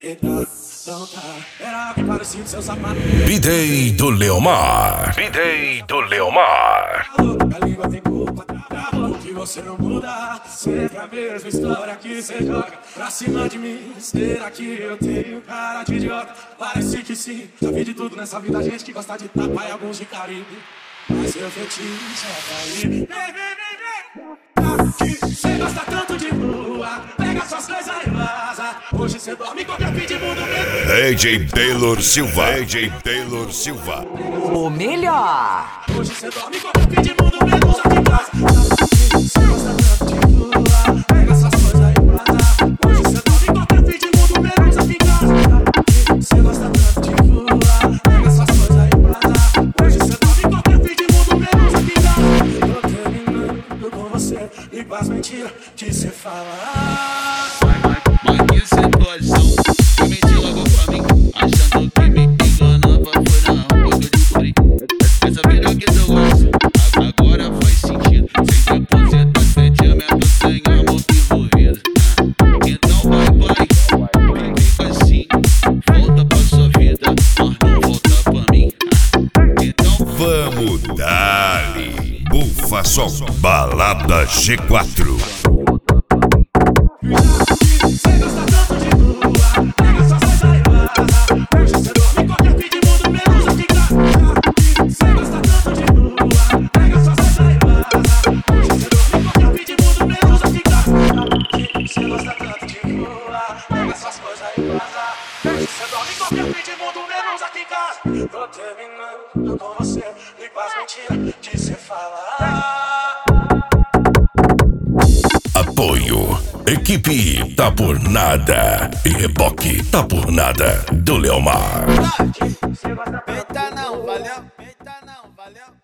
Então tá, era bem parecido seu sapato. B-Day do Leomar. B-Day do Leomar. A língua tem culpa, acabou que você não muda. Sempre a mesma história que você joga pra cima de mim. Será que eu tenho cara de idiota? Parece que sim. Já vi de tudo nessa vida, gente que gosta de tapa e alguns de carinho. Mas seu fetiche é cair. Você gosta tanto de voar, pega suas coisas e vaza. Hoje você dorme com o fim de mundo mesmo. AJ Taylor Silva. AJ Taylor Silva. O melhor. Hoje você dorme com o fim de mundo mesmo aqui em casa. Você gosta tanto de voar, pega suas coisas e vaza. Hoje você dorme com o fim de mundo mesmo aqui em casa. Você gosta tanto de voar, pega suas coisas e vaza. Hoje você dorme com o fim de mundo mesmo aqui em casa. Tô terminando com você e com as mentiras que você fala. Mas que situação, eu menti logo pra mim, achando que me enganava, foi na rua que eu descobri. Essa vida que eu gosto, agora faz sentido. 100% de sentimento sem amor envolvido. Então vai, fica assim, volta pra sua vida, mas não volta pra mim. Então Vamos dali. Bufa Som. Balada G4. Você gosta tanto de voar, pega suas coisas e vaza. Hoje você dorme com qualquer fim de mundo menos aqui em casa. Você gosta tanto de voar, pega suas coisas e vaza. Hoje você dorme com qualquer fim de mundo menos aqui em casa. Você gosta tanto de voar, pega suas coisas e vaza. Hoje você dorme com qualquer fim de mundo menos aqui em casa. Tô terminando com você e com as mentiras que você fala. Apoio. Equipe Tá Por Nada. E Reboque Tá Por Nada do Leomar. Eita não, valeu. Eita não, valeu.